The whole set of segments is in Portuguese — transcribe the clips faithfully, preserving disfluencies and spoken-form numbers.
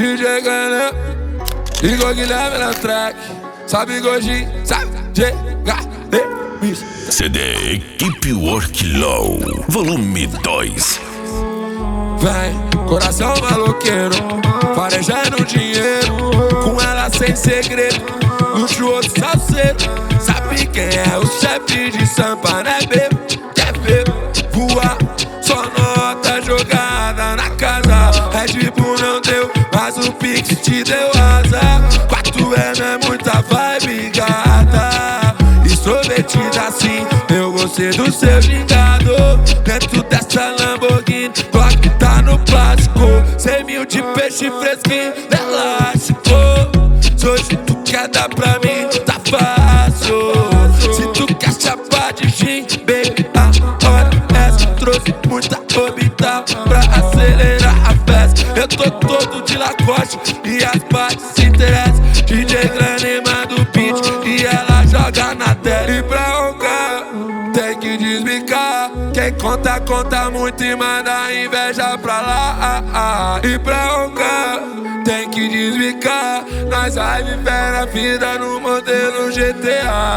D J Gané, Igor Guilherme na track. Sabe Gojin, sabe G H D. C D Equipe Worklow, volume dois. Vem, coração maloqueiro, farejando dinheiro, com ela sem segredo, luxuoso salseiro. Sabe quem é o chefe de Sampa, né, bebo? Quer ver voar, só nota jogada na casa. Red Bull não deu, mas o Pix te deu asa. quatro M é muita vibe, gata, extrovertida assim, eu gostei do seu gingado. Dentro dessa Lamborghini, Glock tá no plástico. Cem mil de peixe fresquinho, elástico. Se hoje tu quer dar pra mim, tá fácil. Se tu quer chapar de gin, baby, a hora é essa. Trouxe muita orbital pra acelerar a festa. Eu tô todo de Lacoste e as partes se interessam. D J Grande manda o beat e ela joga na tela. E pra roncar, tem que desbicar. Quem conta, conta muito e manda inveja pra lá. E pra roncar, tem que desbicar. Nós vai viver a vida no modelo G T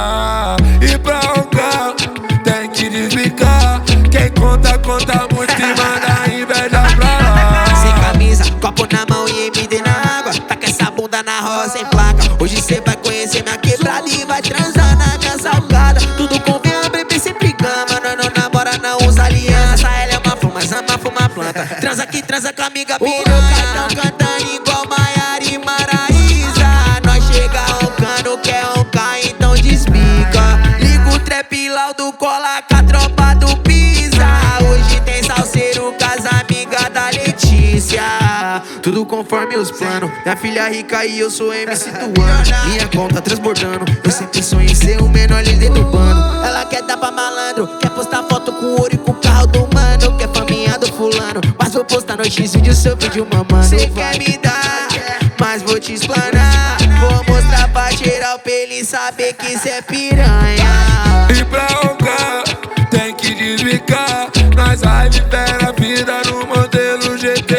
A. E pra roncar, tem que desbicar. Quem conta, conta muito e manda inveja pra lá. Sem camisa, copo na mão e M D na água. Tá com essa bunda na roça em placa. Hoje cê vai conhecer minha quebrada e vai transar na minha salgada. Tudo convém, bebê sempre cama. Nós não namora, não usa aliança. Ela é uma flor, mas ama fuma planta. Transa aqui, transa com a amiga piranha. Tão cantando igual Maiara e Maraísa. Nós chega roncando, quer roncar, então despica. Liga o trap laudo, cola com a tropa do Pisa. Hoje tem salseiro com as amigas da Letícia. Tudo conforme os planos. Minha filha rica e eu sou M C do ano. Minha conta transbordando. Eu sempre sonhei em ser o menor líder do bando. Ela quer dar pra malandro, quer postar foto com ouro e com o carro do mano. Quer faminha do fulano, mas vou postar no X vídeo seu vídeo mamando. Cê quer me dar, mas vou te explanar. Vou mostrar pra geral pra ele saber que cê é piranha. E pra roncar, tem que desbicar. Nós vai viver a vida no modelo G T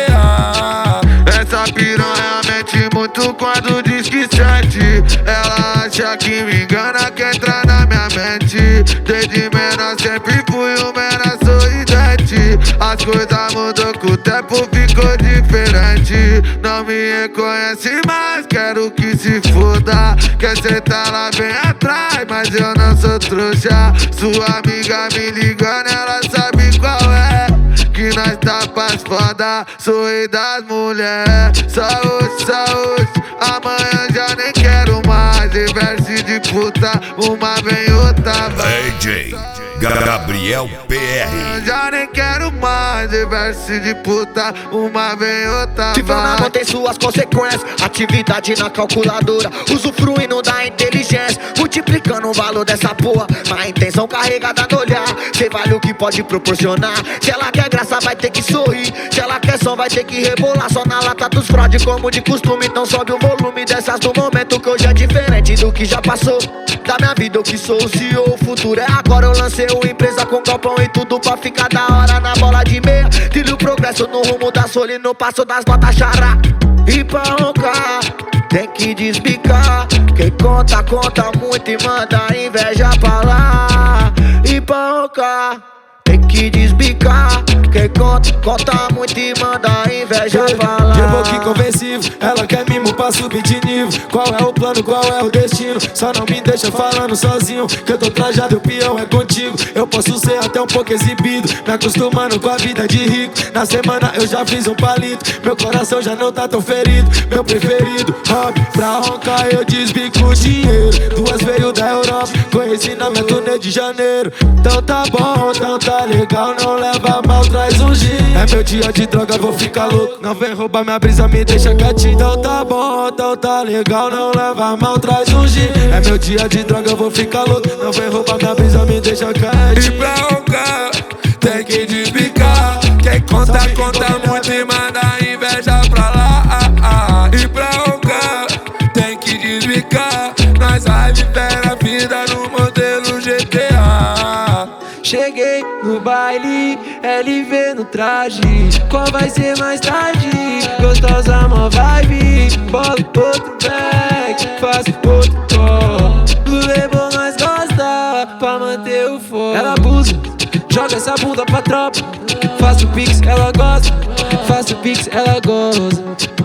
A. Essa piranha mente muito quando diz que sente. Ela acha que me engana, quer entrar na minha mente. Desde menor sempre fui o menor sorridente. As coisas mudou com o tempo, ficou diferente. Não me reconhece mais, quero que se foda. Quer sentar lá bem atrás, mas eu não sou trouxa. Sua amiga me ligando, ela sabe qual é. Que nós tá pras foda, sou rei das mulheres. Saúde, saúde, amanhã já nem quero mais. E verse de puta, uma vem outra vai. D J Gabriel P R. Já nem quero mais, e verse de puta, uma vem outra vai. Tiver na mão tem suas consequências. Atividade na calculadora, usufruindo da inteligência, multiplicando o valor dessa porra. Mas a intenção carregada no olhar, cê vale o que pode proporcionar. Se ela quer graça vai ter que sorrir, se ela quer som vai ter que rebolar. Só na lata dos fraude como de costume. Então sobe o volume dessas do momento, que hoje é diferente do que já passou. Da minha vida eu que sou o C E O, o futuro é agora. Eu lancei uma empresa com galpão e tudo pra ficar da hora na bola de meia. Trilho progresso no rumo da soli e no passo das notas xará. E pra roncar, tem que desbicar. Quem conta, conta muito e manda inveja pra lá. E pra roncar, tem que desbicar. Quem conta, conta muito e manda inveja pra lá. Eu vou que convencivo, ela quer mimo pra subir de nível. Qual é o plano, qual é o destino? Só não me deixa falando sozinho, que eu tô trajado e o peão é contigo. Eu posso ser até um pouco exibido, me acostumando com a vida de rico. Na semana eu já fiz um palito, meu coração já não tá tão ferido. Meu preferido, hobby, pra roncar eu desbico o dinheiro. Duas veio da Europa, conheci na minha turnê de janeiro. Então tá bom, então tá legal, não leva mal, traz um gin. É meu dia de droga, vou ficar louco. Não vem roubar minha brisa, me deixa quietinho. Então tá bom, então tá legal, não leva mal, traz um gin. É meu dia de droga, eu vou ficar louco. Não vem roubar minha brisa, me deixa quietinho. E pra roncar, tem que desbicar. Quem conta, conta muito e manda inveja pra lá. E pra roncar, tem que desbicar. Nós vai viver a vida no modelo G T A. Cheguei no baile, L V no traje. Qual vai ser mais tarde? gostosa, mó vibe. Bola outro back, faz outro call. Do label nós gosta, pra manter o foco. Ela abusa, joga essa bunda pra tropa. Faz o pix, ela gosta. Faz o pix, ela goza.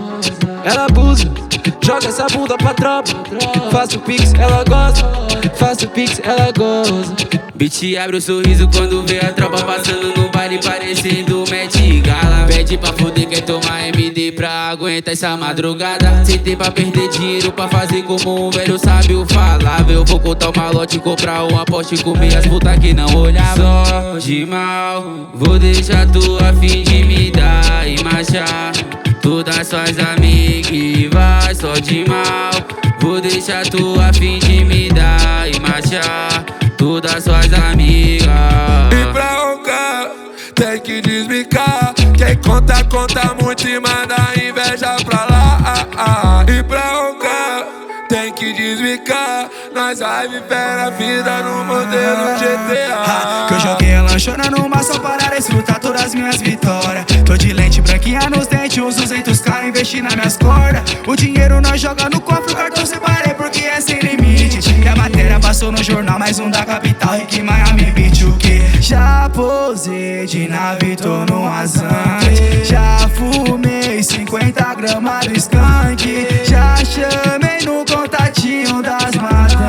Ela abusa, joga essa bunda pra tropa. Faz o pix, ela gosta. Faz o pix, ela goza. Bitch abre o sorriso quando vê a tropa passando no baile parecendo Met Gala. Pede pra foder, quer tomar M D pra aguentar essa madrugada. Sem ter pra perder dinheiro pra fazer como um velho sábio falava. Eu vou contar o malote, comprar uma Porsche e comer as putas que não olhavam. Só de mal, vou deixar tu a fim de me dar e marchar. Todas suas amigas e vai só de mal. Vou deixar tu a fim de me dar e marchar. Todas suas amigas. E pra roncar, tem que desbicar. Quem conta, conta muito e manda inveja pra lá. ah, ah. E pra roncar, tem que desbicar. Nós vai viver a vida no modelo G T A. Que eu joguei a lanchona numa só para desfrutar todas as minhas vitórias. Tô de lente branquinha nos dentes, uns duzentos k investi nas minhas cordas. O dinheiro nós joga no cofre, o cartão separei porque é sem limite. E a matéria passou no jornal, mais um da capital, Rick Miami Beach. O que? Já posei de nave, tô no azante. Já fumei cinquenta gramas do skunk. Já chamei no contatinho das madame.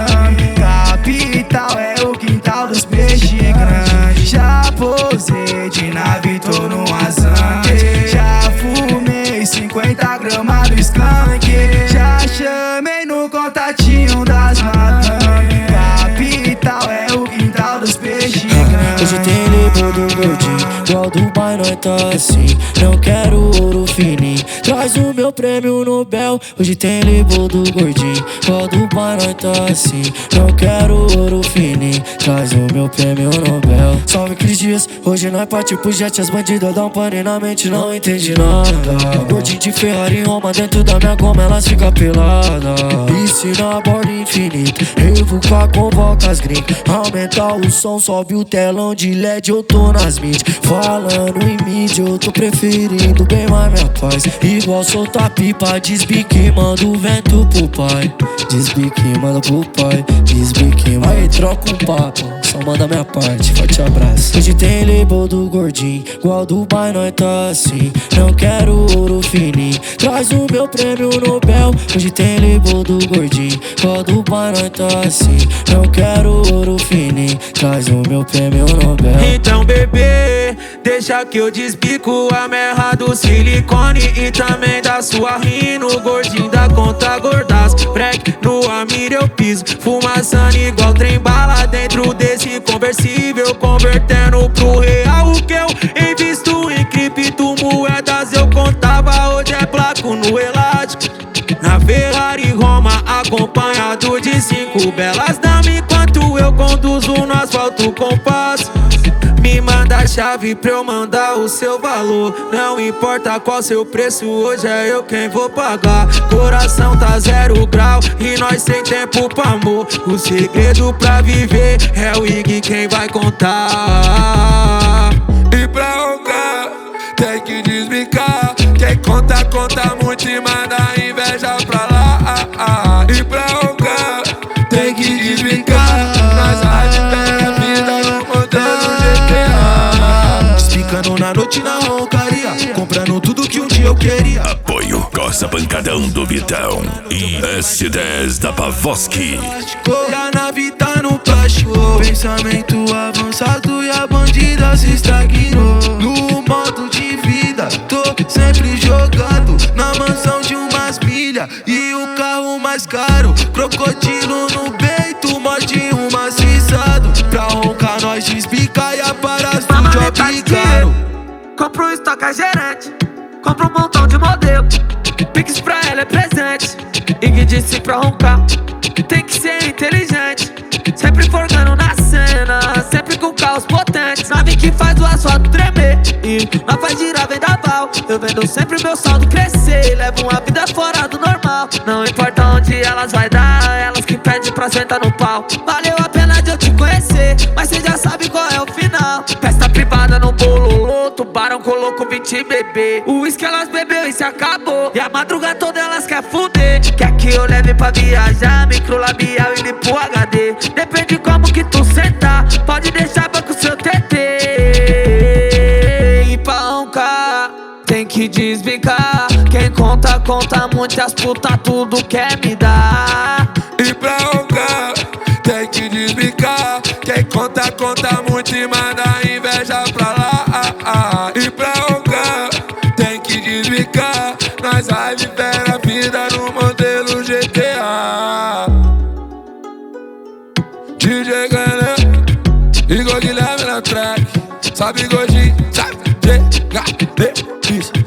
Capital é o quintal dos peixes grandes. Já posei de nave, tô no azante. Já fumei cinquenta gramas do skunk. Já chamei no contatinho das madame. Capital é o quintal dos peixes grandes. Hoje tem label do gordinho, igual Dubai nós tá assim. Não quero ouro fininho, traz o meu prêmio Nobel. Hoje tem label do gordinho, igual Dubai nós tá assim. Não quero ouro fininho, traz o meu prêmio Nobel. Salve Cris Dias, hoje nós partiu pro jet. As bandidas dão pane na mente, não entende nada. Gordinho de Ferrari em Roma, dentro da minha goma elas ficam peladas. Piscina a borda infinita, revo com a convoca as gringas. Aumenta o som, sobe o telão de L E D, eu tô nas mídias. Falando em mídia, eu tô preferindo bem mais minha paz. Igual soltar pipa, desbique, manda o vento pro pai. Desbique, manda pro pai, desbique, aí troca um papo, só manda minha parte, forte abraço. Hoje tem label do gordinho, igual Dubai nós tá assim. Não quero ouro fininho, traz o meu prêmio Nobel. Hoje tem label do gordinho, igual Dubai nós tá assim. Não quero ouro fininho, traz o meu prêmio Nobel. Então bebê, deixa que eu despico a merda do silicone e também da sua rino. Gordinho da conta gordaço, break no Amir eu piso. Fumaçando igual trem bala dentro desse conversível, convertendo pro real o que eu invisto em criptomoedas. Eu contava, hoje é placo no elástico. Na Ferrari Roma, acompanhado de cinco belas damas, enquanto eu conduzo no asfalto com passo. Me manda a chave pra eu mandar o seu valor. Não importa qual seu preço, hoje é eu quem vou pagar. Coração tá zero grau e nós sem tempo pra amor. O segredo pra viver é o Ig quem vai contar. E pra roncar, tem que desbicar. Quem conta, conta muito e manda inveja pra lá. ah, ah. E pra roncar, tem que desbicar. Nós vai viver a vida no modelo G T A. Despicando na noite na roncaria, comprando tudo que um dia eu queria. Apoio Costa Pancadão do Vitão e S dez da Pavoski. E a nave tá no plástico, pensamento avançado e a bandida se estagnou. No modo de vida, tô sempre jogado na mansão de umas milhas e o carro mais caro. Crocodilo no peito, morde um maciçado. Pra roncar nós despica e a paras do job caro. Compro um estoque a gerente, compro um montão de modelo. Pix pra ela é presente, Ig disse pra roncar, tem que ser inteligente. Sempre forgando na cena, sempre com carros potentes. Nave que faz o asfalto tremer e nós faz girar vendaval. Eu vendo sempre meu saldo crescer, levo uma vida fora do normal. Não importa onde elas vai dar, elas que pedem pra sentar no pau. Valeu a pena de eu te conhecer, mas cê já sabe qual é o final. Festa privada no bololoto, barão colocou vinte bebê. O uísque elas bebeu e se acabou. E a madruga toda elas quer fuder. Quer que eu leve pra viajar, micro labial e limpo H D. Depende como que tu sentar, pode deixar banco seu T T. E pra roncar tem que desbicar. Quem conta, conta muitas putas, tudo quer me dar. E pra roncar tem que desbicar. Quem conta, conta muito e manda inveja pra lá. E pra roncar tem que desbicar. Nós vai viver a vida no modelo G T A. D J Ganan, Igor Guilherme na track. Sabe Godinho, sabe G H D, isso.